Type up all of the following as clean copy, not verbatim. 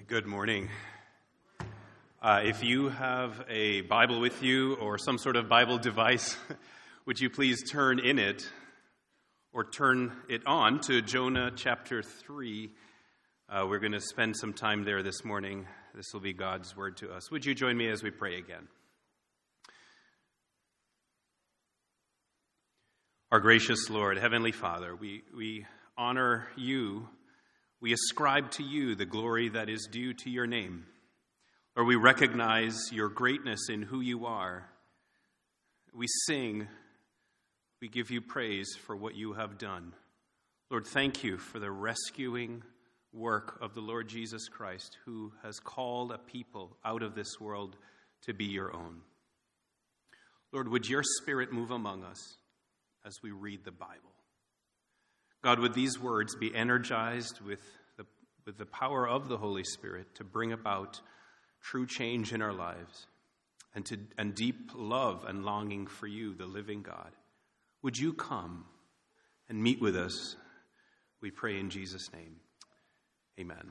Good morning. If you have a Bible with you or some sort of Bible device, would you please turn in it or turn it on to Jonah chapter 3. We're going to spend some time there this morning. This will be God's word to us. Would you join me as we pray again? Our gracious Lord, Heavenly Father, we honor you. We ascribe to you the glory that is due to your name. Lord, we recognize your greatness in who you are. We sing, we give you praise for what you have done. Lord, thank you for the rescuing work of the Lord Jesus Christ, who has called a people out of this world to be your own. Lord, would your Spirit move among us as we read the Bible? God, would these words be energized with the power of the Holy Spirit to bring about true change in our lives and deep love and longing for you, the living God? Would you come and meet with us? We pray in Jesus' name. Amen.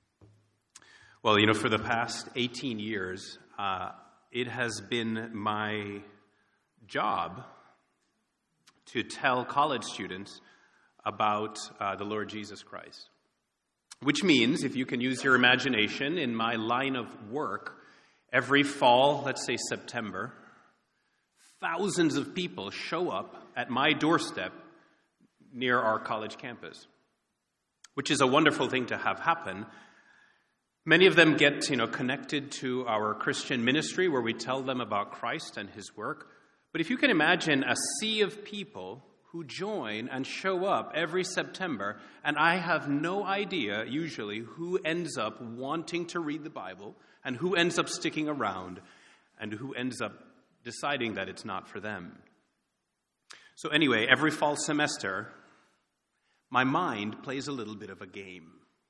Well, for the past 18 years, it has been my job to tell college students about the Lord Jesus Christ. Which means, if you can use your imagination, in my line of work, every fall, let's say September, thousands of people show up at my doorstep near our college campus, which is a wonderful thing to have happen. Many of them get, connected to our Christian ministry where we tell them about Christ and his work. But if you can imagine a sea of people who join and show up every September, and I have no idea, usually, who ends up wanting to read the Bible, and who ends up sticking around, and who ends up deciding that it's not for them. So anyway, every fall semester, my mind plays a little bit of a game.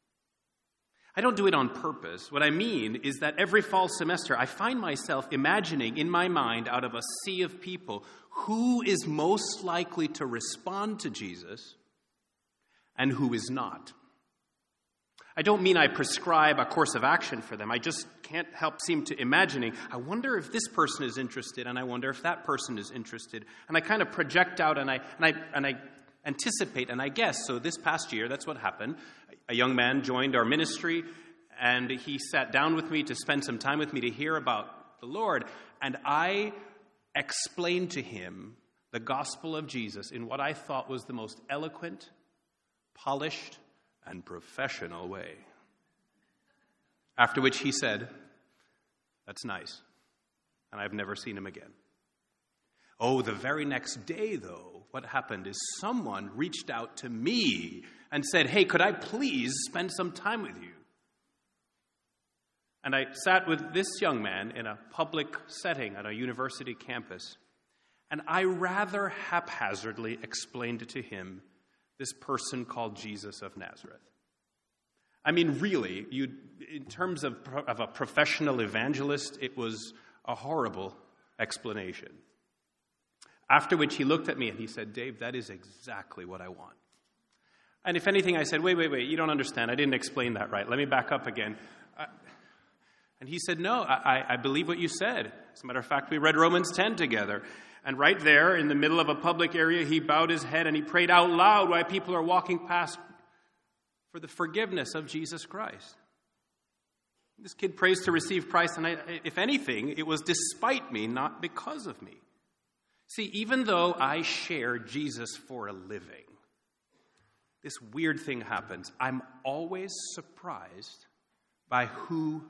I don't do it on purpose. What I mean is that every fall semester, I find myself imagining in my mind, out of a sea of people, who is most likely to respond to Jesus and who is not. I don't mean I prescribe a course of action for them. I just can't help seem to imagining, I wonder if this person is interested, and I wonder if that person is interested. And I kind of project out and I anticipate and I guess. So this past year, that's what happened. A young man joined our ministry, and he sat down with me to spend some time with me to hear about the Lord. And I explained to him the gospel of Jesus in what I thought was the most eloquent, polished, and professional way. After which he said, "That's nice." And I've never seen him again. Oh, the very next day, though, what happened is someone reached out to me and said, "Hey, could I please spend some time with you?" And I sat with this young man in a public setting at a university campus, and I rather haphazardly explained to him this person called Jesus of Nazareth. I mean, really, in terms of a professional evangelist, it was a horrible explanation. After which he looked at me and he said, "Dave, that is exactly what I want." And if anything, I said, wait, you don't understand. I didn't explain that right. Let me back up again. And he said, "No, I believe what you said. As a matter of fact, we read Romans 10 together. And right there in the middle of a public area, he bowed his head and he prayed out loud while people are walking past for the forgiveness of Jesus Christ." This kid prays to receive Christ, and if anything, it was despite me, not because of me. See, even though I share Jesus for a living, this weird thing happens. I'm always surprised by who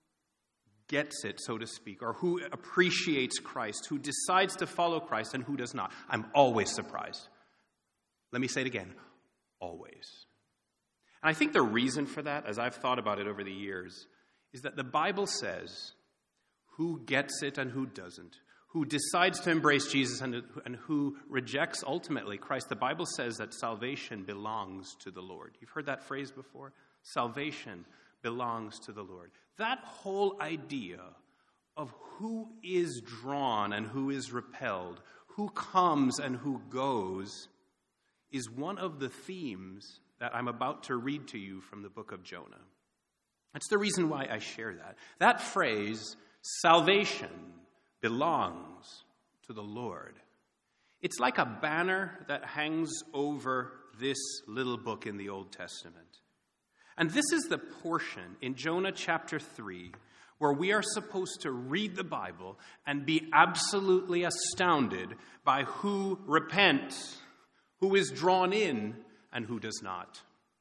gets it, so to speak, or who appreciates Christ, who decides to follow Christ, and who does not. I'm always surprised. Let me say it again, always. And I think the reason for that, as I've thought about it over the years, is that the Bible says who gets it and who doesn't, who decides to embrace Jesus and who rejects ultimately Christ. The Bible says that salvation belongs to the Lord. You've heard that phrase before? Salvation belongs to the Lord. That whole idea of who is drawn and who is repelled, who comes and who goes, is one of the themes that I'm about to read to you from the book of Jonah. That's the reason why I share that. That phrase, salvation belongs to the Lord. It's like a banner that hangs over this little book in the Old Testament. And this is the portion in Jonah chapter 3 where we are supposed to read the Bible and be absolutely astounded by who repents, who is drawn in, and who does not.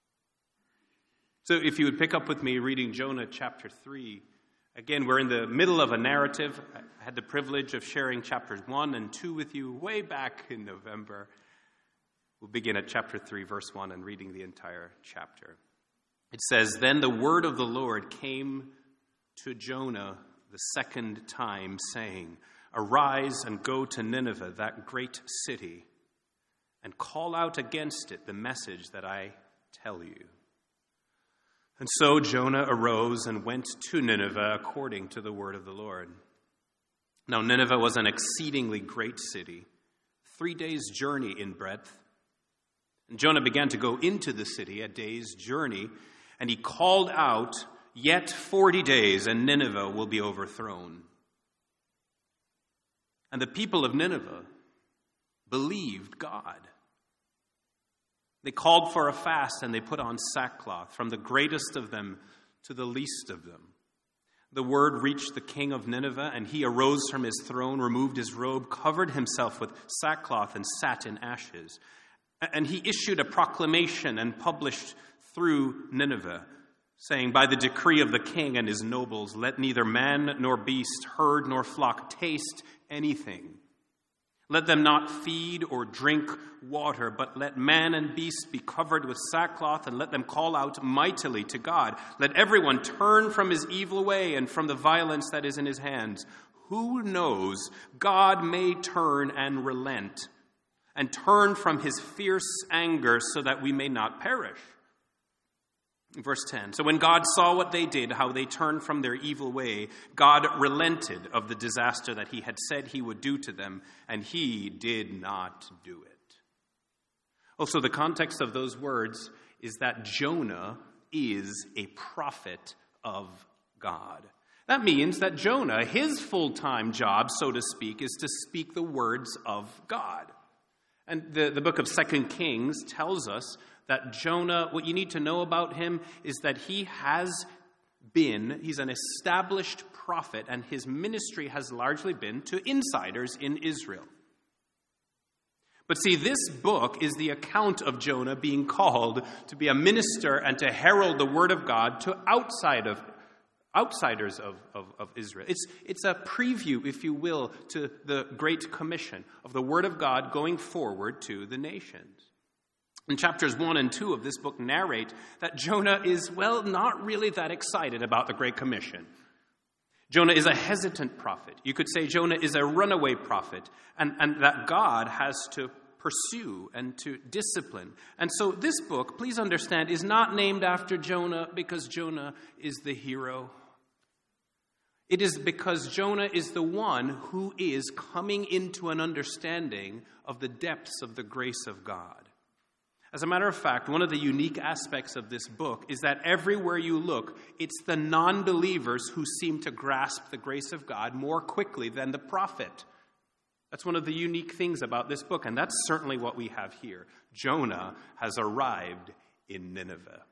So if you would pick up with me reading Jonah chapter 3. Again, we're in the middle of a narrative. I had the privilege of sharing chapters 1 and 2 with you way back in November. We'll begin at chapter 3, verse 1, and reading the entire chapter. It says, "Then the word of the Lord came to Jonah the second time, saying, 'Arise and go to Nineveh, that great city, and call out against it the message that I tell you.' And so Jonah arose and went to Nineveh according to the word of the Lord. Now Nineveh was an exceedingly great city, 3 days' journey in breadth. And Jonah began to go into the city a day's journey, and he called out, 'Yet 40 days, and Nineveh will be overthrown.' And the people of Nineveh believed God. They called for a fast, and they put on sackcloth, from the greatest of them to the least of them. The word reached the king of Nineveh, and he arose from his throne, removed his robe, covered himself with sackcloth, and sat in ashes. And he issued a proclamation and published through Nineveh, saying, 'By the decree of the king and his nobles, let neither man nor beast, herd nor flock taste anything. Let them not feed or drink water, but let man and beast be covered with sackcloth, and let them call out mightily to God. Let everyone turn from his evil way and from the violence that is in his hands. Who knows, God may turn and relent, and turn from his fierce anger, so that we may not perish.' Verse 10, "So when God saw what they did, how they turned from their evil way, God relented of the disaster that he had said he would do to them, and he did not do it." Also, the context of those words is that Jonah is a prophet of God. That means that Jonah, his full-time job, so to speak, is to speak the words of God. And the book of 2 Kings tells us that Jonah, what you need to know about him is that he's an established prophet, and his ministry has largely been to insiders in Israel. But see, this book is the account of Jonah being called to be a minister and to herald the word of God to outsiders of Israel. It's a preview, if you will, to the Great Commission of the word of God going forward to the nations. And chapters 1 and 2 of this book narrate that Jonah is, not really that excited about the Great Commission. Jonah is a hesitant prophet. You could say Jonah is a runaway prophet, and that God has to pursue and to discipline. And so this book, please understand, is not named after Jonah because Jonah is the hero. It is because Jonah is the one who is coming into an understanding of the depths of the grace of God. As a matter of fact, one of the unique aspects of this book is that everywhere you look, it's the non-believers who seem to grasp the grace of God more quickly than the prophet. That's one of the unique things about this book, and that's certainly what we have here. Jonah has arrived in Nineveh.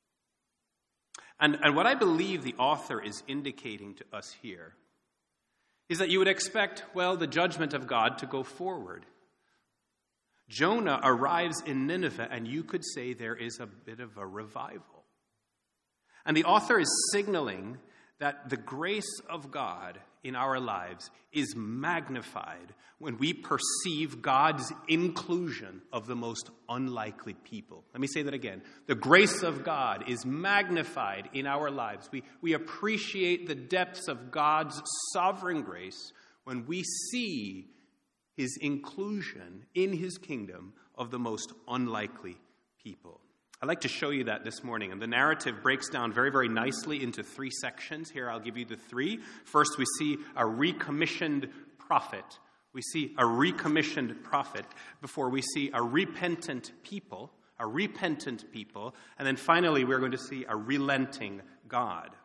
And what I believe the author is indicating to us here is that you would expect, the judgment of God to go forward. Jonah arrives in Nineveh, and you could say there is a bit of a revival. And the author is signaling that the grace of God in our lives is magnified when we perceive God's inclusion of the most unlikely people. Let me say that again. The grace of God is magnified in our lives. We appreciate the depths of God's sovereign grace when we see his inclusion in his kingdom of the most unlikely people. I'd like to show you that this morning. And the narrative breaks down very, very nicely into 3 sections. Here, I'll give you the 3. First, we see a recommissioned prophet. We see a recommissioned prophet before we see a repentant people. And then finally, we're going to see a relenting God.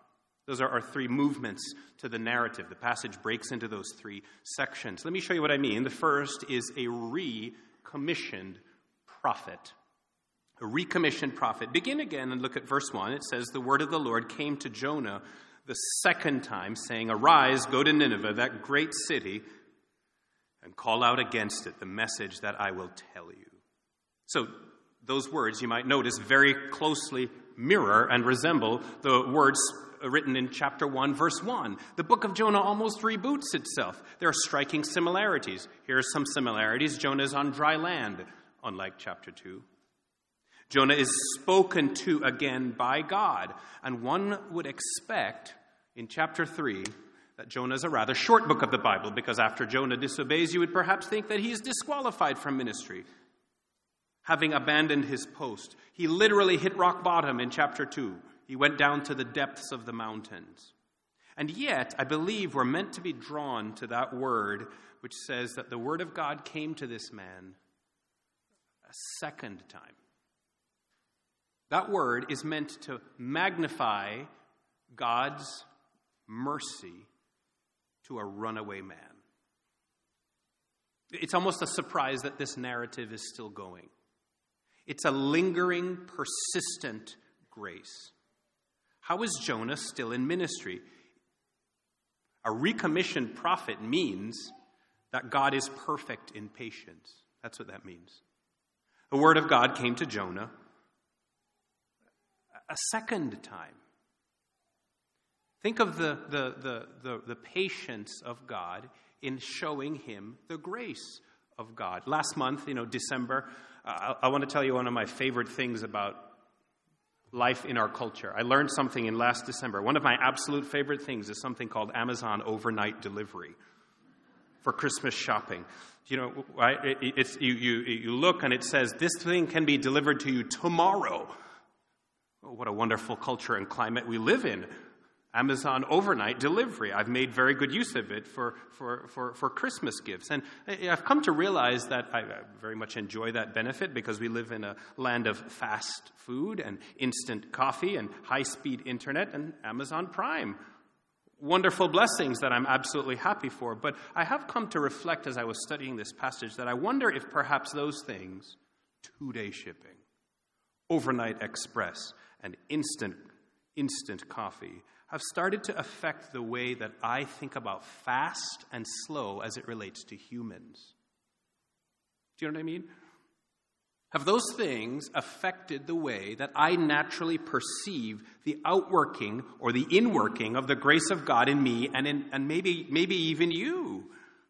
Those are our three movements to the narrative. The passage breaks into those three sections. Let me show you what I mean. The first is a recommissioned prophet. A recommissioned prophet. Begin again and look at verse 1. It says, "The word of the Lord came to Jonah the second time, saying, 'Arise, go to Nineveh, that great city, and call out against it the message that I will tell you.'" So those words, you might notice, very closely mirror and resemble the words written in chapter 1, verse 1. The book of Jonah almost reboots itself. There are striking similarities. Here are some similarities. Jonah is on dry land, unlike chapter 2. Jonah is spoken to again by God, and one would expect in chapter 3 that Jonah is a rather short book of the Bible, because after Jonah disobeys, you would perhaps think that he is disqualified from ministry, having abandoned his post. He literally hit rock bottom in chapter 2. He went down to the depths of the mountains. And yet, I believe we're meant to be drawn to that word which says that the word of God came to this man a second time. That word is meant to magnify God's mercy to a runaway man. It's almost a surprise that this narrative is still going. It's a lingering, persistent grace. How is Jonah still in ministry? A recommissioned prophet means that God is perfect in patience. That's what that means. The word of God came to Jonah a second time. Think of the patience of God in showing him the grace of God. Last month, December, I want to tell you one of my favorite things about life in our culture. I learned something in last December. One of my absolute favorite things is something called Amazon overnight delivery for Christmas shopping. Right? You look and it says, "This thing can be delivered to you tomorrow." Oh, what a wonderful culture and climate we live in. Amazon overnight delivery. I've made very good use of it for Christmas gifts. And I've come to realize that I very much enjoy that benefit because we live in a land of fast food and instant coffee and high-speed internet and Amazon Prime. Wonderful blessings that I'm absolutely happy for. But I have come to reflect as I was studying this passage that I wonder if perhaps those things, 2-day shipping, overnight express, and instant coffee, have started to affect the way that I think about fast and slow as it relates to humans. Do you know what I mean? Have those things affected the way that I naturally perceive the outworking or the inworking of the grace of God in me and maybe even you?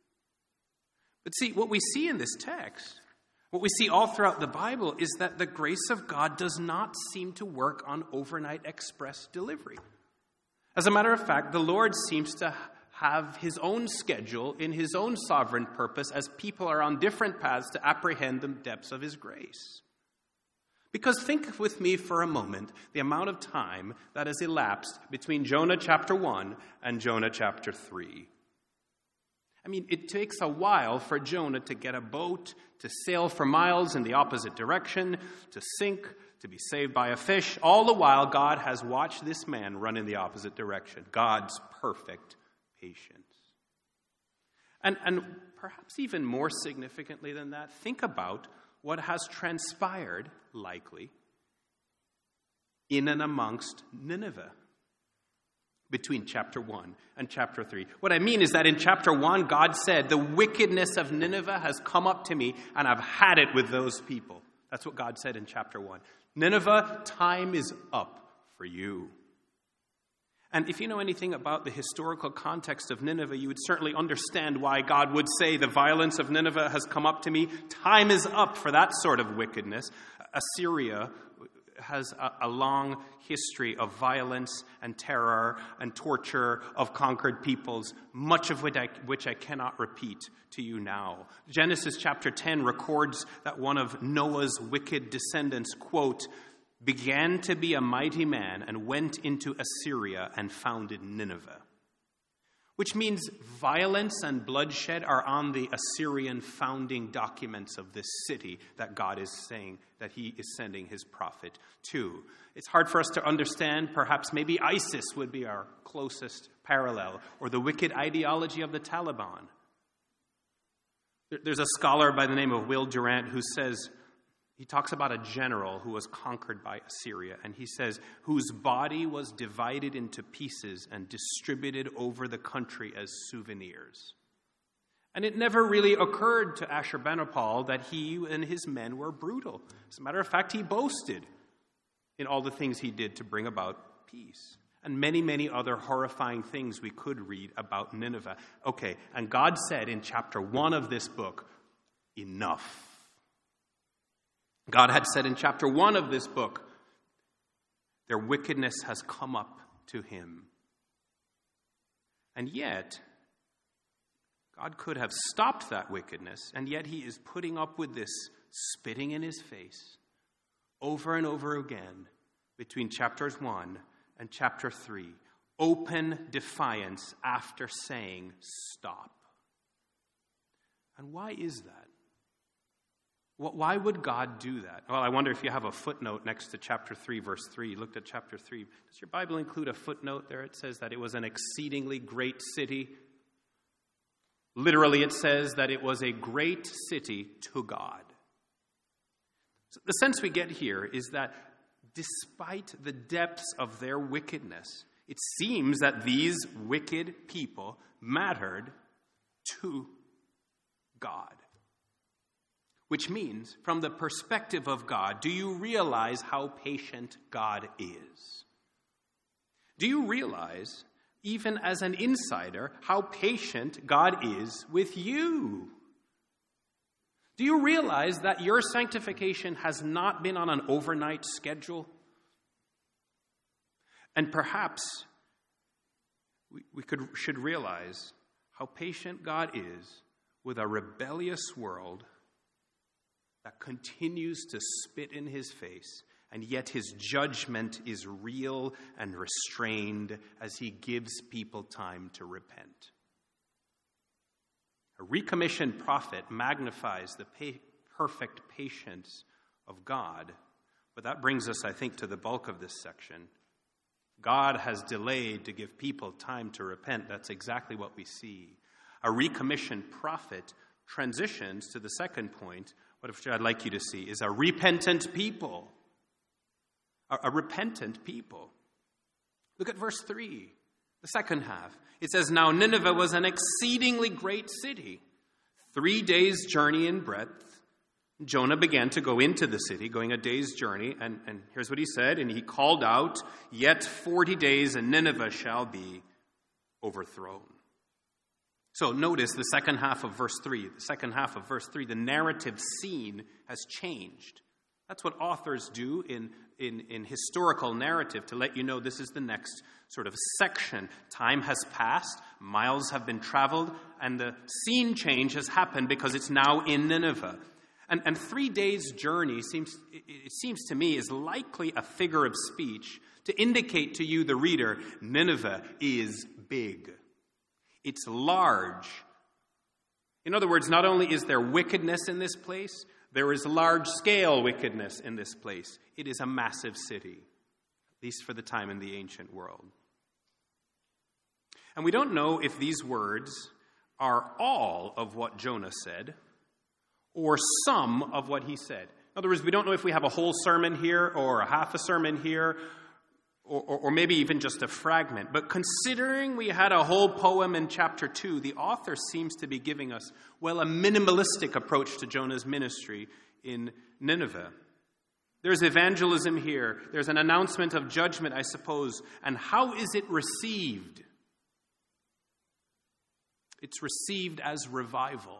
But see, what we see in this text, what we see all throughout the Bible, is that the grace of God does not seem to work on overnight express delivery. As a matter of fact, the Lord seems to have his own schedule in his own sovereign purpose as people are on different paths to apprehend the depths of his grace. Because think with me for a moment the amount of time that has elapsed between Jonah chapter 1 and Jonah chapter 3. I mean, it takes a while for Jonah to get a boat, to sail for miles in the opposite direction, to sink, to be saved by a fish. All the while, God has watched this man run in the opposite direction. God's perfect patience. And perhaps even more significantly than that, think about what has transpired, likely, in and amongst Nineveh between chapter 1 and chapter 3. What I mean is that in chapter 1, God said, "The wickedness of Nineveh has come up to me, and I've had it with those people." That's what God said in chapter 1. Nineveh, time is up for you. And if you know anything about the historical context of Nineveh, you would certainly understand why God would say, "The violence of Nineveh has come up to me. Time is up for that sort of wickedness." Assyria has a long history of violence and terror and torture of conquered peoples, much of which I cannot repeat to you now. Genesis chapter 10 records that one of Noah's wicked descendants, quote, "began to be a mighty man and went into Assyria and founded Nineveh." which means violence and bloodshed are on the Assyrian founding documents of this city that God is saying that he is sending his prophet to. It's hard for us to understand. Perhaps maybe ISIS would be our closest parallel, or the wicked ideology of the Taliban. There's a scholar by the name of Will Durant who says, he talks about a general who was conquered by Assyria, and he says, whose body was divided into pieces and distributed over the country as souvenirs. And it never really occurred to Ashurbanipal that he and his men were brutal. As a matter of fact, he boasted in all the things he did to bring about peace. And many, many other horrifying things we could read about Nineveh. Okay, and God said in chapter 1 of this book, enough. God had said in chapter 1 of this book, their wickedness has come up to him. And yet, God could have stopped that wickedness, and yet he is putting up with this spitting in his face over and over again between chapters 1 and chapter 3. Open defiance after saying stop. And why is that? Why would God do that? Well, I wonder if you have a footnote next to chapter 3, verse 3. You looked at chapter 3. Does your Bible include a footnote there? It says that it was an exceedingly great city. Literally, it says that it was a great city to God. So the sense we get here is that despite the depths of their wickedness, it seems that these wicked people mattered to God. Which means, from the perspective of God, do you realize how patient God is? Do you realize, even as an insider, how patient God is with you? Do you realize that your sanctification has not been on an overnight schedule? And perhaps we should realize how patient God is with a rebellious world that continues to spit in his face, and yet his judgment is real and restrained as he gives people time to repent. A recommissioned prophet magnifies the perfect patience of God, but that brings us, I think, to the bulk of this section. God has delayed to give people time to repent. That's exactly what we see. A recommissioned prophet transitions to the second point. What I'd like you to see is a repentant people. A repentant people. Look at verse 3, the second half. It says, now Nineveh was an exceedingly great city, 3 days' journey in breadth. Jonah began to go into the city, going a day's journey, and here's what he said, and he called out, yet 40 days and Nineveh shall be overthrown. So notice the second half of verse 3. The second half of verse 3, the narrative scene has changed. That's what authors do in historical narrative, to let you know this is the next sort of section. Time has passed, miles have been traveled, and the scene change has happened because it's now in Nineveh. And 3 days' journey seems to me is likely a figure of speech to indicate to you, the reader, Nineveh is big. It's large. In other words, not only is there wickedness in this place, there is large-scale wickedness in this place. It is a massive city, at least for the time in the ancient world. And we don't know if these words are all of what Jonah said or some of what he said. In other words, we don't know if we have a whole sermon here or a half a sermon here or maybe even just a fragment. But considering we had a whole poem in chapter 2, the author seems to be giving us, well, a minimalistic approach to Jonah's ministry in Nineveh. There's evangelism here. There's an announcement of judgment, I suppose. And how is it received? It's received as revival.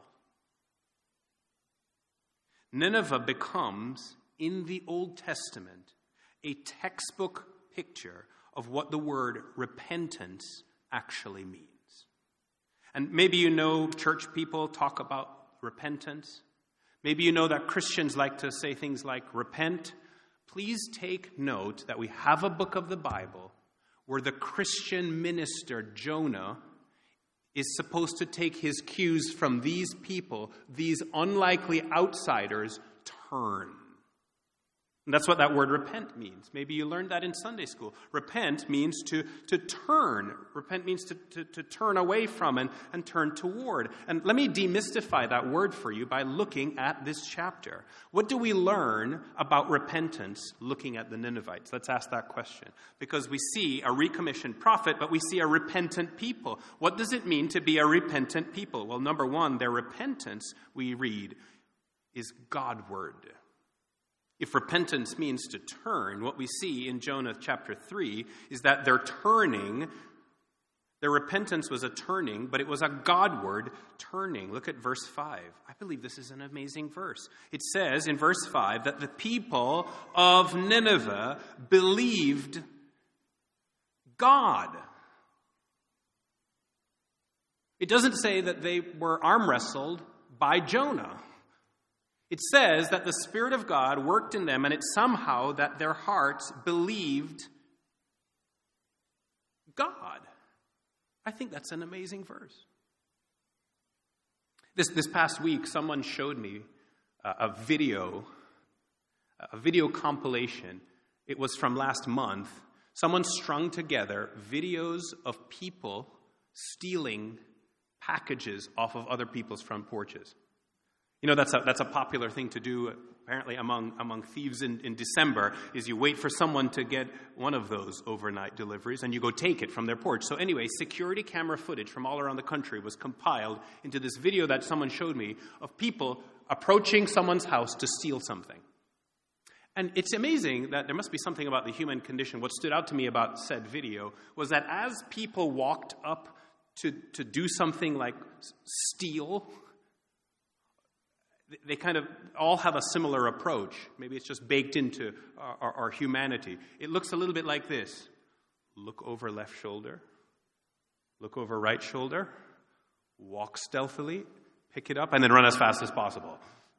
Nineveh becomes, in the Old Testament, a textbook picture of what the word repentance actually means. And maybe you know church people talk about repentance. Maybe you know that Christians like to say things like repent. Please take note that we have a book of the Bible where the Christian minister Jonah is supposed to take his cues from these people, these unlikely outsiders, turn. And that's what that word repent means. Maybe you learned that in Sunday school. Repent means to turn. Repent means to turn away from and turn toward. And let me demystify that word for you by looking at this chapter. What do we learn about repentance looking at the Ninevites? Let's ask that question. Because we see a recommissioned prophet, but we see a repentant people. What does it mean to be a repentant people? Well, number one, their repentance, we read, is Godward. If repentance means to turn, what we see in Jonah chapter 3 is that their repentance was a turning, but it was a Godward turning. Look at verse 5. I believe this is an amazing verse. It says in verse 5 that the people of Nineveh believed God. It doesn't say that they were arm wrestled by Jonah. It says that the Spirit of God worked in them, and it's somehow that their hearts believed God. I think that's an amazing verse. This past week, someone showed me a video compilation. It was from last month. Someone strung together videos of people stealing packages off of other people's front porches. You know, that's a popular thing to do, apparently, among thieves in December, is you wait for someone to get one of those overnight deliveries, and you go take it from their porch. So anyway, security camera footage from all around the country was compiled into this video that someone showed me of people approaching someone's house to steal something. And it's amazing that there must be something about the human condition. What stood out to me about said video was that as people walked up to do something like steal, they kind of all have a similar approach. Maybe it's just baked into our humanity. It looks a little bit like this. Look over left shoulder. Look over right shoulder. Walk stealthily. Pick it up and then run as fast as possible.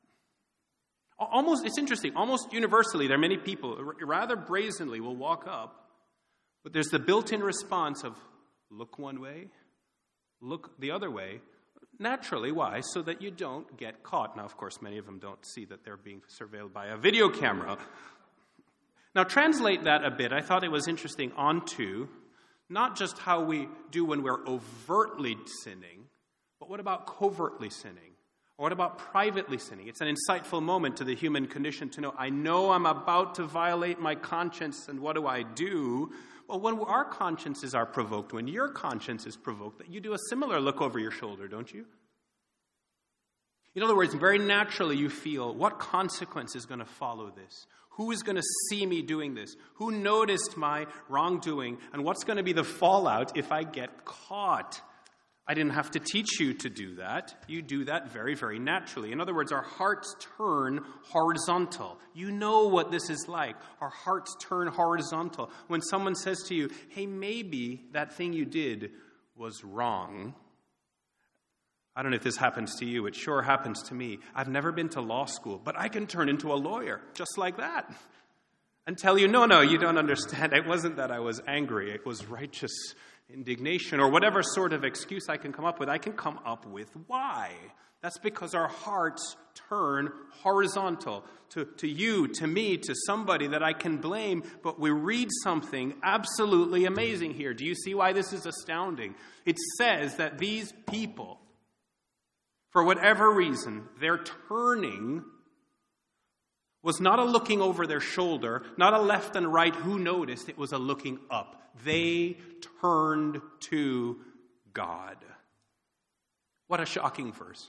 It's interesting. Almost universally, there are many people rather brazenly will walk up, but there's the built-in response of look one way, look the other way. Naturally, why? So that you don't get caught. Now, of course, many of them don't see that they're being surveilled by a video camera. Now, translate that a bit. I thought it was interesting onto not just how we do when we're overtly sinning, but what about covertly sinning? Or what about privately sinning? It's an insightful moment to the human condition to know I'm about to violate my conscience, and what do I do? Well, when our consciences are provoked, when your conscience is provoked, you do a similar look over your shoulder, don't you? In other words, very naturally you feel, what consequence is going to follow this? Who is going to see me doing this? Who noticed my wrongdoing? And what's going to be the fallout if I get caught? I didn't have to teach you to do that. You do that very, very naturally. In other words, our hearts turn horizontal. You know what this is like. Our hearts turn horizontal. When someone says to you, hey, maybe that thing you did was wrong. I don't know if this happens to you. It sure happens to me. I've never been to law school, but I can turn into a lawyer just like that and tell you, no, you don't understand. It wasn't that I was angry. It was righteous indignation, or whatever sort of excuse I can come up with. I can come up with why. That's because our hearts turn horizontal to you, to me, to somebody that I can blame. But we read something absolutely amazing here. Do you see why this is astounding? It says that these people, for whatever reason, their turning was not a looking over their shoulder, not a left and right who noticed. It was a looking up. They turned to God. What a shocking verse.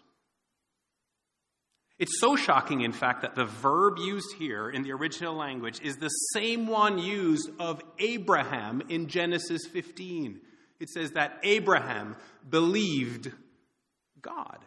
It's so shocking, in fact, that the verb used here in the original language is the same one used of Abraham in Genesis 15. It says that Abraham believed God.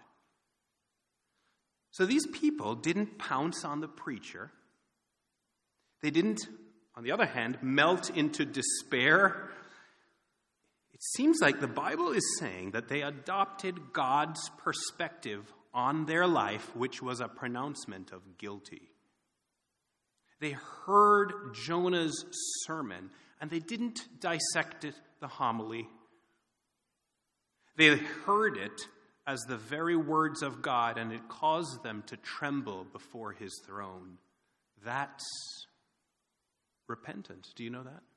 So these people didn't pounce on the preacher. They didn't, on the other hand, melt into despair. It seems like the Bible is saying that they adopted God's perspective on their life, which was a pronouncement of guilty. They heard Jonah's sermon, and they didn't dissect it, the homily. They heard it as the very words of God, and it caused them to tremble before his throne. That's repentance. Do you know that?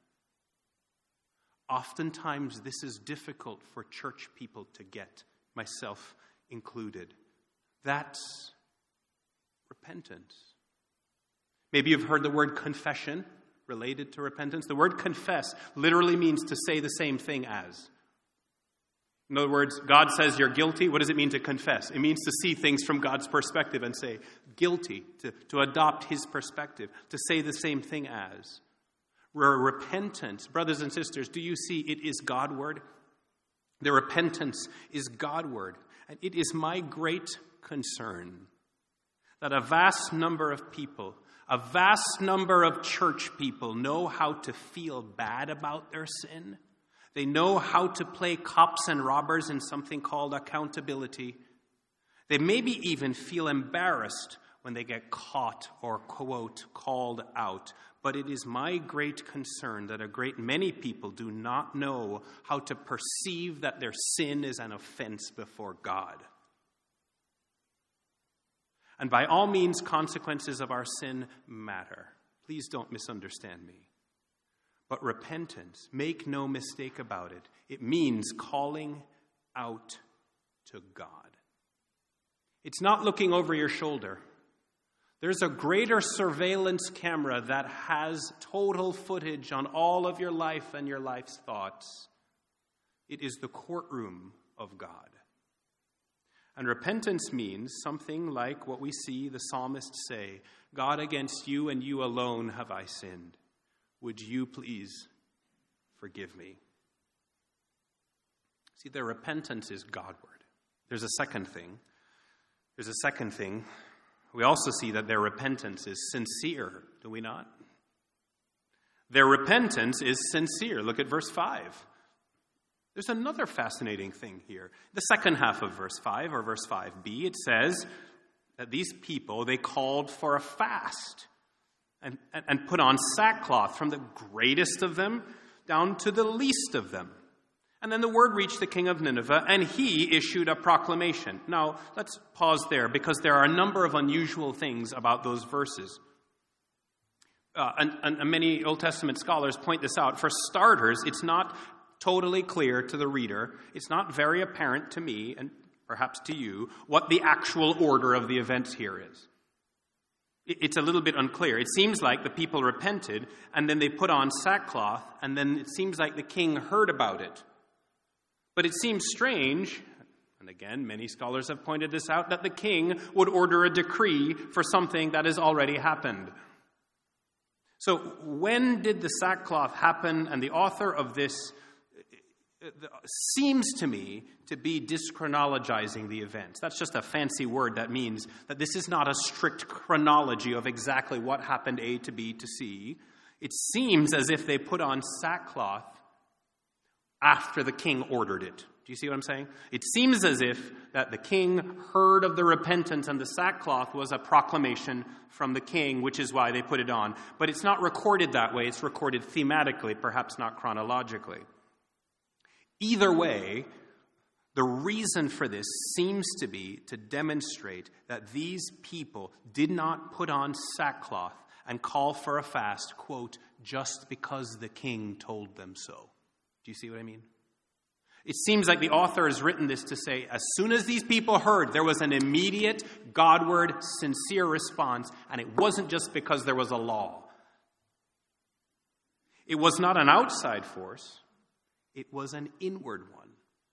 Oftentimes, this is difficult for church people to get, myself included. That's repentance. Maybe you've heard the word confession related to repentance. The word confess literally means to say the same thing as. In other words, God says you're guilty. What does it mean to confess? It means to see things from God's perspective and say, guilty, to adopt his perspective, to say the same thing as. Repentance, brothers and sisters, do you see it is Godward? The repentance is Godward. And it is my great concern that a vast number of people, a vast number of church people know how to feel bad about their sin. They know how to play cops and robbers in something called accountability. They maybe even feel embarrassed when they get caught or, quote, called out. But it is my great concern that a great many people do not know how to perceive that their sin is an offense before God. And by all means, consequences of our sin matter. Please don't misunderstand me. But repentance, make no mistake about it, it means calling out to God. It's not looking over your shoulder. There's a greater surveillance camera that has total footage on all of your life and your life's thoughts. It is the courtroom of God. And repentance means something like what we see the psalmist say, God, against you and you alone have I sinned. Would you please forgive me? See, their repentance is Godward. There's a second thing. We also see that their repentance is sincere, do we not? Their repentance is sincere. Look at verse 5. There's another fascinating thing here. The second half of verse 5, or verse 5b, it says that these people, they called for a fast and put on sackcloth from the greatest of them down to the least of them. And then the word reached the king of Nineveh, and he issued a proclamation. Now, let's pause there, because there are a number of unusual things about those verses. And many Old Testament scholars point this out. For starters, it's not totally clear to the reader. It's not very apparent to me, and perhaps to you, what the actual order of the events here is. It's a little bit unclear. It seems like the people repented, and then they put on sackcloth, and then it seems like the king heard about it. But it seems strange, and again, many scholars have pointed this out, that the king would order a decree for something that has already happened. So when did the sackcloth happen? And the author of this seems to me to be dischronologizing the events. That's just a fancy word that means that this is not a strict chronology of exactly what happened A to B to C. It seems as if they put on sackcloth after the king ordered it. Do you see what I'm saying? It seems as if that the king heard of the repentance and the sackcloth was a proclamation from the king, which is why they put it on. But it's not recorded that way. It's recorded thematically, perhaps not chronologically. Either way, the reason for this seems to be to demonstrate that these people did not put on sackcloth and call for a fast, quote, just because the king told them so. Do you see what I mean? It seems like the author has written this to say, as soon as these people heard, there was an immediate, Godward, sincere response, and it wasn't just because there was a law. It was not an outside force. It was an inward one.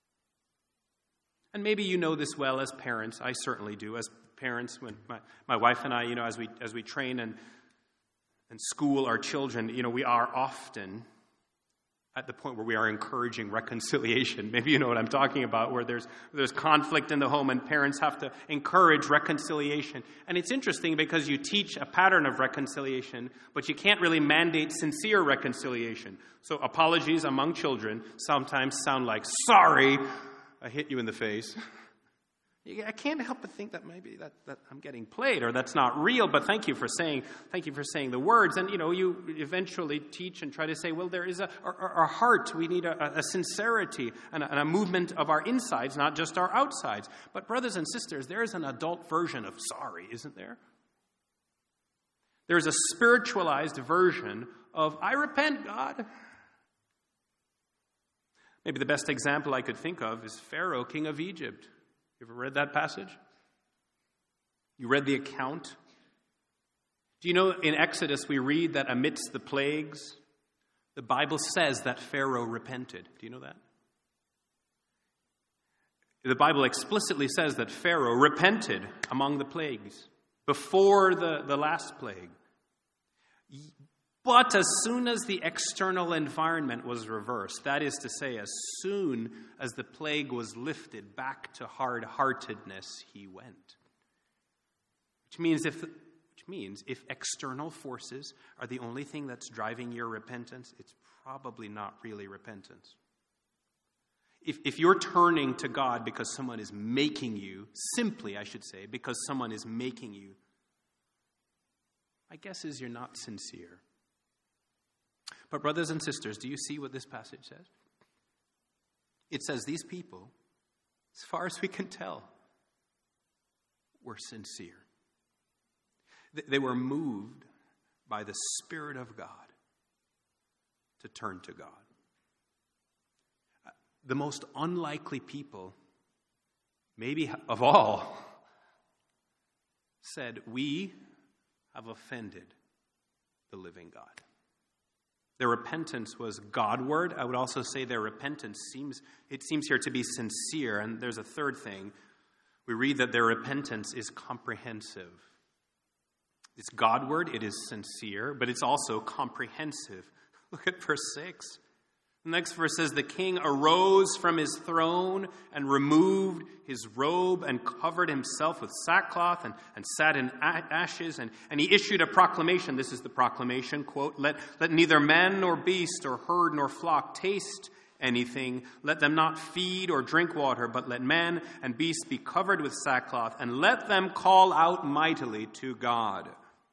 And maybe you know this well as parents. I certainly do. As parents, when my wife and I, as we train and school our children, we are often at the point where we are encouraging reconciliation. Maybe you know what I'm talking about, where there's conflict in the home and parents have to encourage reconciliation. And it's interesting because you teach a pattern of reconciliation, but you can't really mandate sincere reconciliation. So apologies among children sometimes sound like, sorry, I hit you in the face. I can't help but think that maybe that I'm getting played, or that's not real, but thank you for saying the words. And, you eventually teach and try to say, well, there is our heart. We need a sincerity and a movement of our insides, not just our outsides. But brothers and sisters, there is an adult version of sorry, isn't there? There's a spiritualized version of, I repent, God. Maybe the best example I could think of is Pharaoh, king of Egypt. You ever read that passage? You read the account? Do you know in Exodus we read that amidst the plagues, the Bible says that Pharaoh repented. Do you know that? The Bible explicitly says that Pharaoh repented among the plagues before the last plague. But as soon as the external environment was reversed, that is to say, as soon as the plague was lifted, back to hard-heartedness he went. Which means if external forces are the only thing that's driving your repentance, it's probably not really repentance. If you're turning to God because someone is making you, simply, I should say, because someone is making you, my guess is you're not sincere. But brothers and sisters, do you see what this passage says? It says these people, as far as we can tell, were sincere. They were moved by the Spirit of God to turn to God. The most unlikely people, maybe of all, said, we have offended the living God. Their repentance was Godward. I would also say their repentance seems here to be sincere. And there's a third thing. We read that their repentance is comprehensive. It's Godward, it is sincere, but it's also comprehensive. Look at verse 6. The next verse says, the king arose from his throne and removed his robe and covered himself with sackcloth and sat in ashes. And he issued a proclamation. This is the proclamation, quote, let neither man nor beast or herd nor flock taste anything. Let them not feed or drink water, but let man and beast be covered with sackcloth, and let them call out mightily to God.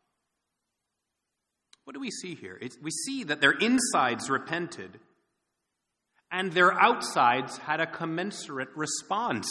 What do we see here? We see that their insides repented, and their outsides had a commensurate response.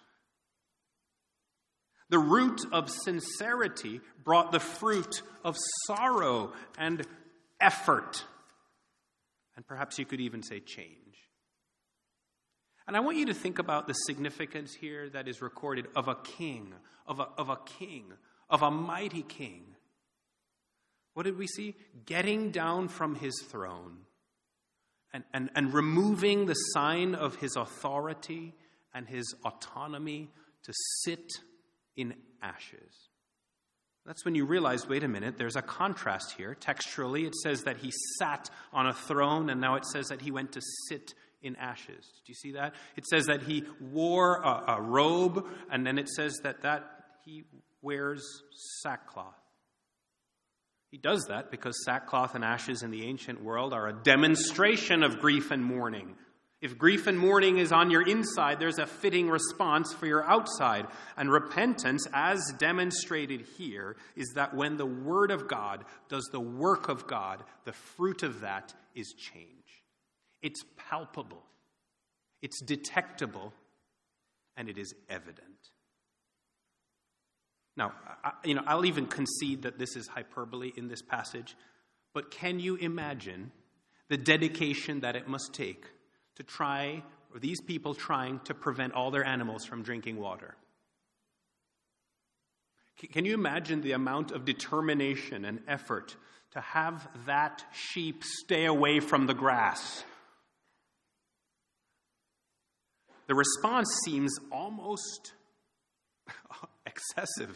The root of sincerity brought the fruit of sorrow and effort. And perhaps you could even say change. And I want you to think about the significance here that is recorded of a king, of a mighty king. What did we see? Getting down from his throne. And removing the sign of his authority and his autonomy to sit in ashes. That's when you realize, wait a minute, there's a contrast here. Textually, it says that he sat on a throne, and now it says that he went to sit in ashes. Do you see that? It says that he wore a robe, and then it says that he wears sackcloth. He does that because sackcloth and ashes in the ancient world are a demonstration of grief and mourning. If grief and mourning is on your inside, there's a fitting response for your outside. And repentance, as demonstrated here, is that when the Word of God does the work of God, the fruit of that is change. It's palpable, it's detectable, and it is evident. Now, I'll even concede that this is hyperbole in this passage, but can you imagine the dedication that it must take to try, or these people trying to prevent all their animals from drinking water? Can you imagine the amount of determination and effort to have that sheep stay away from the grass? The response seems almost excessive.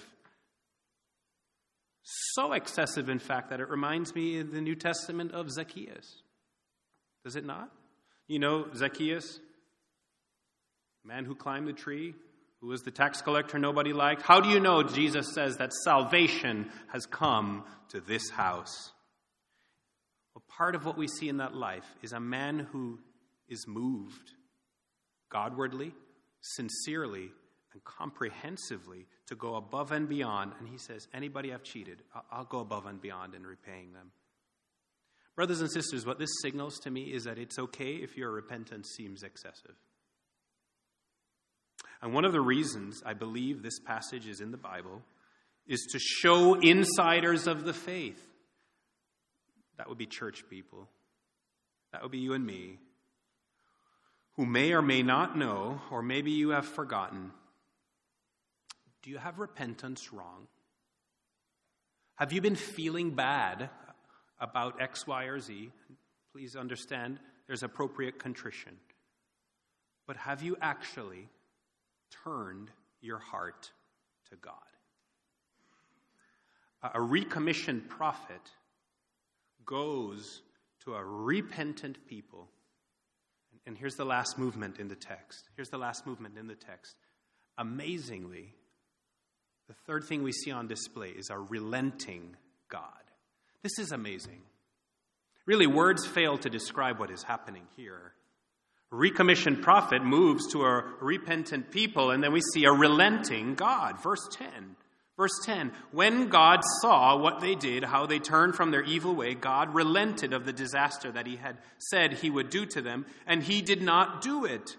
So excessive, in fact, that it reminds me in the New Testament of Zacchaeus. Does it not? You know, Zacchaeus, man who climbed the tree, who was the tax collector nobody liked. How do you know Jesus says that salvation has come to this house? Well, part of what we see in that life is a man who is moved Godwardly, sincerely, and comprehensively to go above and beyond. And he says, anybody I've cheated, I'll go above and beyond in repaying them. Brothers and sisters, what this signals to me is that it's okay if your repentance seems excessive. And one of the reasons I believe this passage is in the Bible is to show insiders of the faith. That would be church people. That would be you and me, who may or may not know, or maybe you have forgotten. Do you have repentance wrong? Have you been feeling bad about X, Y, or Z? Please understand there's appropriate contrition. But have you actually turned your heart to God? A recommissioned prophet goes to a repentant people. And here's the last movement in the text. Amazingly, the third thing we see on display is a relenting God. This is amazing. Really, words fail to describe what is happening here. A recommissioned prophet moves to a repentant people, and then we see a relenting God. Verse 10, when God saw what they did, how they turned from their evil way, God relented of the disaster that he had said he would do to them, and he did not do it.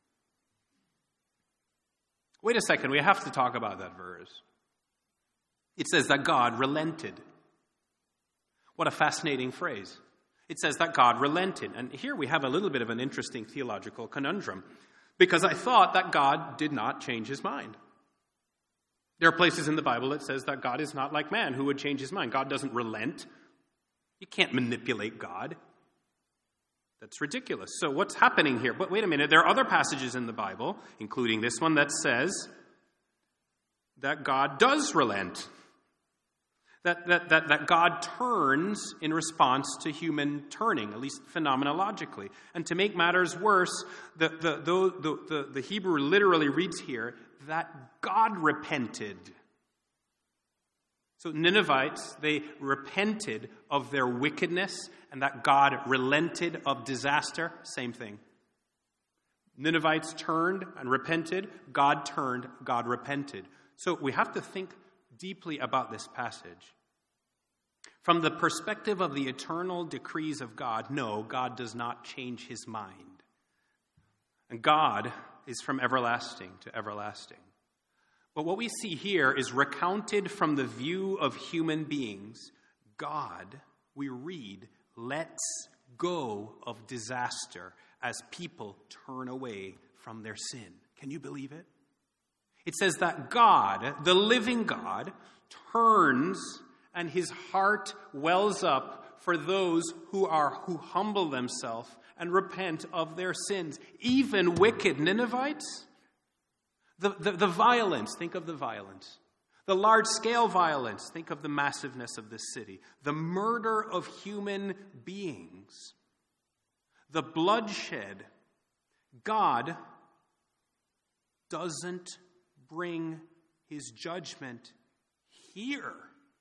Wait a second, we have to talk about that verse. It says that God relented. What a fascinating phrase. It says that God relented. And here we have a little bit of an interesting theological conundrum, because I thought that God did not change his mind. There are places in the Bible that says that God is not like man who would change his mind. God doesn't relent. You can't manipulate God. That's ridiculous. So what's happening here? But wait a minute, there are other passages in the Bible, including this one, that says that God does relent. That God turns in response to human turning, at least phenomenologically. And to make matters worse, the Hebrew literally reads here that God repented. So Ninevites, they repented of their wickedness, and that God relented of disaster, same thing. Ninevites turned and repented, God turned, God repented. So we have to think deeply about this passage. From the perspective of the eternal decrees of God, no, God does not change his mind. And God is from everlasting to everlasting. But what we see here is recounted from the view of human beings. God, we read, lets go of disaster as people turn away from their sin. Can you believe it? It says that God, the living God, turns and his heart wells up for those who humble themselves and repent of their sins. Even wicked Ninevites. The violence, think of the violence. The large-scale violence, think of the massiveness of this city. The murder of human beings. The bloodshed. God doesn't bring his judgment here.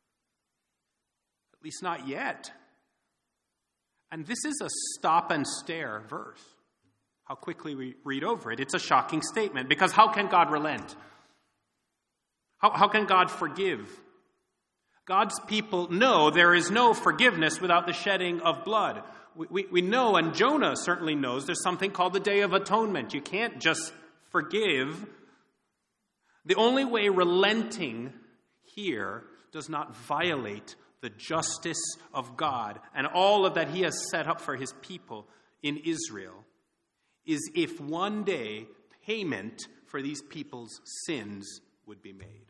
At least not yet. And this is a stop and stare verse. How quickly we read over it. It's a shocking statement, because how can God relent? How can God forgive? God's people know there is no forgiveness without the shedding of blood. We know, and Jonah certainly knows, there's something called the Day of Atonement. You can't just forgive. The only way relenting here does not violate the justice of God and all of that he has set up for his people in Israel is if one day payment for these people's sins would be made.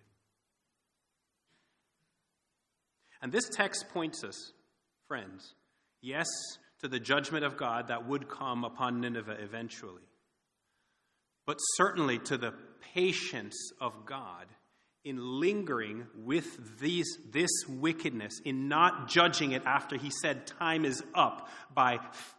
And this text points us, friends, yes, to the judgment of God that would come upon Nineveh eventually, but certainly to the patience of God in lingering with this wickedness, in not judging it after he said time is up, by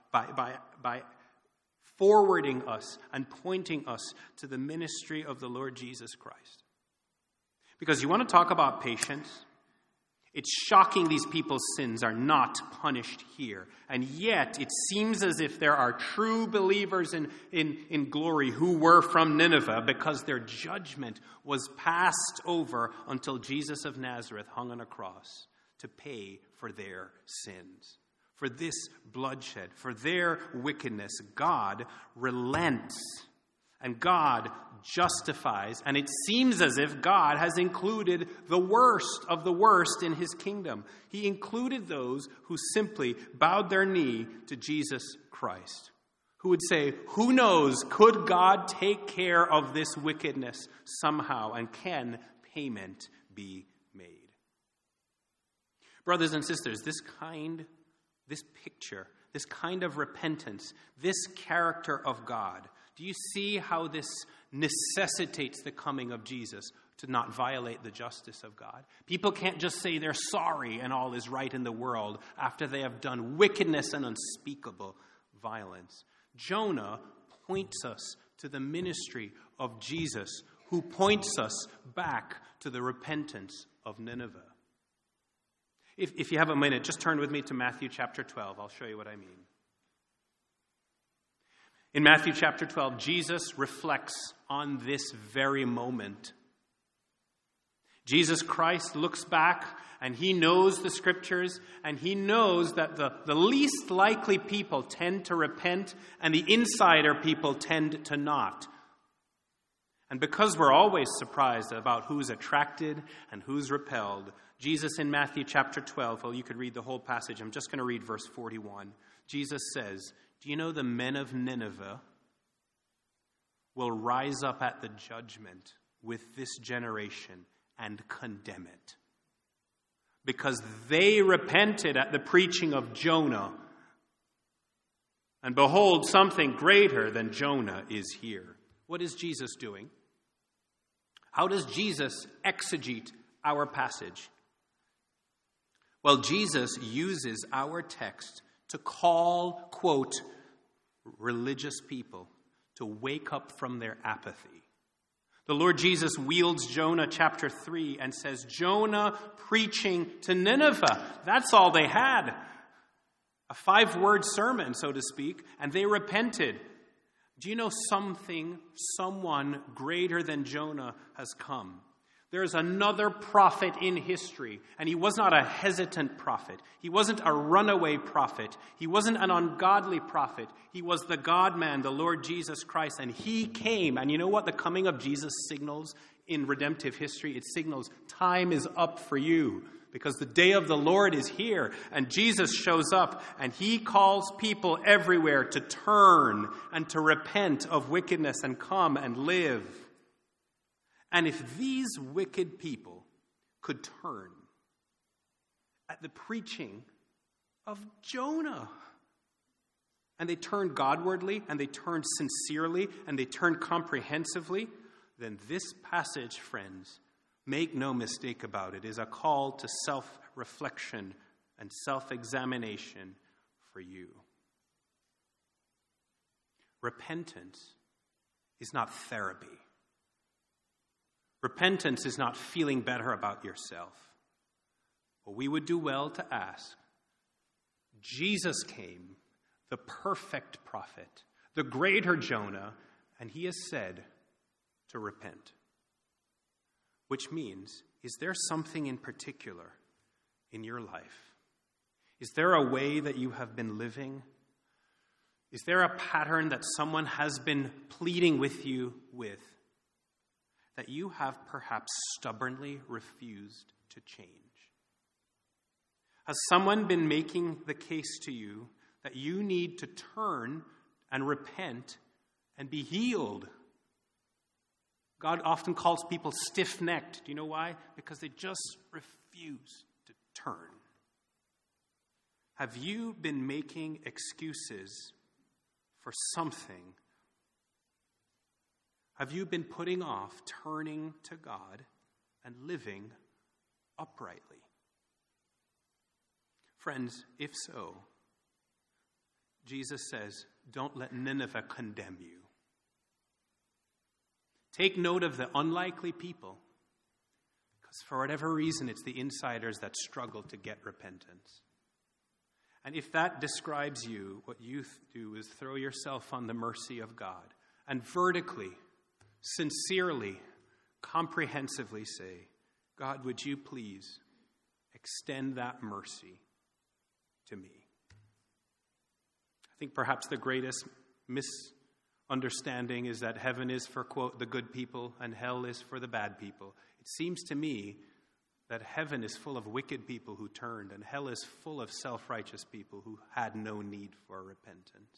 forwarding us and pointing us to the ministry of the Lord Jesus Christ. Because you want to talk about patience? It's shocking these people's sins are not punished here. And yet, it seems as if there are true believers in glory who were from Nineveh because their judgment was passed over until Jesus of Nazareth hung on a cross to pay for their sins. For this bloodshed, for their wickedness, God relents. And God justifies, and it seems as if God has included the worst of the worst in his kingdom. He included those who simply bowed their knee to Jesus Christ, who would say, who knows, could God take care of this wickedness somehow, and can payment be made? Brothers and sisters, this picture, this kind of repentance, this character of God, do you see how this necessitates the coming of Jesus to not violate the justice of God? People can't just say they're sorry and all is right in the world after they have done wickedness and unspeakable violence. Jonah points us to the ministry of Jesus, who points us back to the repentance of Nineveh. If you have a minute, just turn with me to Matthew chapter 12. I'll show you what I mean. In Matthew chapter 12, Jesus reflects on this very moment. Jesus Christ looks back, and he knows the scriptures, and he knows that the least likely people tend to repent, and the insider people tend to not. And because we're always surprised about who's attracted and who's repelled, Jesus in Matthew chapter 12, well, you could read the whole passage. I'm just going to read verse 41. Jesus says, do you know the men of Nineveh will rise up at the judgment with this generation and condemn it? Because they repented at the preaching of Jonah. And behold, something greater than Jonah is here. What is Jesus doing? How does Jesus exegete our passage? Well, Jesus uses our text to call, quote, religious people to wake up from their apathy. The Lord Jesus wields Jonah chapter 3 and says, Jonah preaching to Nineveh. That's all they had. A 5-word sermon, so to speak, and they repented. Do you know someone greater than Jonah has come? There's another prophet in history, and he was not a hesitant prophet. He wasn't a runaway prophet. He wasn't an ungodly prophet. He was the God-man, the Lord Jesus Christ, and he came. And you know what the coming of Jesus signals in redemptive history? It signals time is up for you, because the day of the Lord is here, and Jesus shows up, and he calls people everywhere to turn and to repent of wickedness and come and live. And if these wicked people could turn at the preaching of Jonah, and they turned Godwardly, and they turned sincerely, and they turned comprehensively, then this passage, friends, make no mistake about it, is a call to self-reflection and self-examination for you. Repentance is not therapy. Repentance is not feeling better about yourself. Well, we would do well to ask, Jesus came, the perfect prophet, the greater Jonah, and he has said to repent. Which means, is there something in particular in your life? Is there a way that you have been living? Is there a pattern that someone has been pleading with you with that you have perhaps stubbornly refused to change? Has someone been making the case to you that you need to turn and repent and be healed? God often calls people stiff-necked. Do you know why? Because they just refuse to turn. Have you been making excuses for something? Have you been putting off turning to God and living uprightly? Friends, if so, Jesus says, don't let Nineveh condemn you. Take note of the unlikely people, For whatever reason, it's the insiders that struggle to get repentance. And if that describes you, what you do is throw yourself on the mercy of God and vertically, sincerely, comprehensively say, God, would you please extend that mercy to me? I think perhaps the greatest misunderstanding is that heaven is for, quote, the good people and hell is for the bad people. It seems to me that heaven is full of wicked people who turned, and hell is full of self-righteous people who had no need for repentance.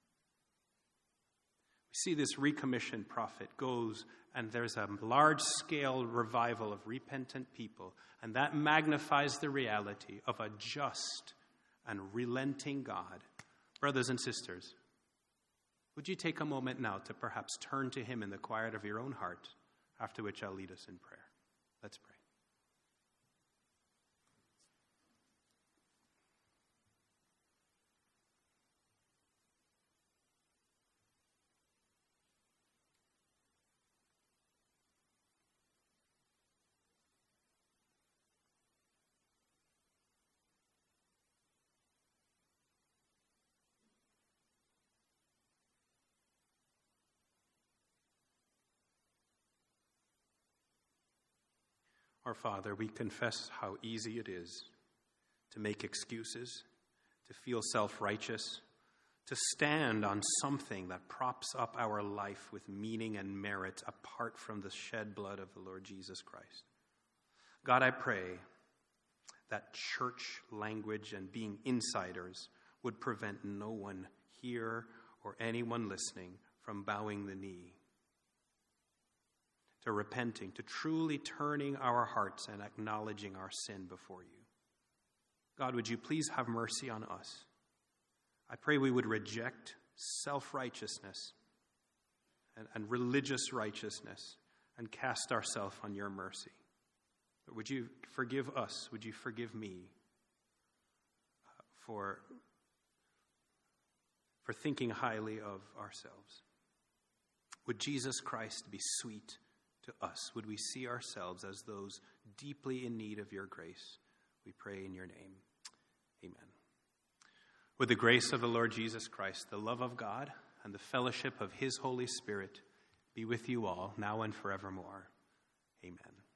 We see this recommissioned prophet goes, and there's a large-scale revival of repentant people, and that magnifies the reality of a just and relenting God. Brothers and sisters, would you take a moment now to perhaps turn to him in the quiet of your own heart, after which I'll lead us in prayer. Let's pray. Our Father, we confess how easy it is to make excuses, to feel self-righteous, to stand on something that props up our life with meaning and merit apart from the shed blood of the Lord Jesus Christ. God, I pray that church language and being insiders would prevent no one here or anyone listening from bowing the knee, to repenting, to truly turning our hearts and acknowledging our sin before you. God, would you please have mercy on us? I pray we would reject self-righteousness and religious righteousness and cast ourselves on your mercy. But would you forgive us? Would you forgive me for thinking highly of ourselves? Would Jesus Christ be sweet to us? Would we see ourselves as those deeply in need of your grace? We pray in your name. Amen. With the grace of the Lord Jesus Christ, the love of God, and the fellowship of his Holy Spirit be with you all, now and forevermore. Amen.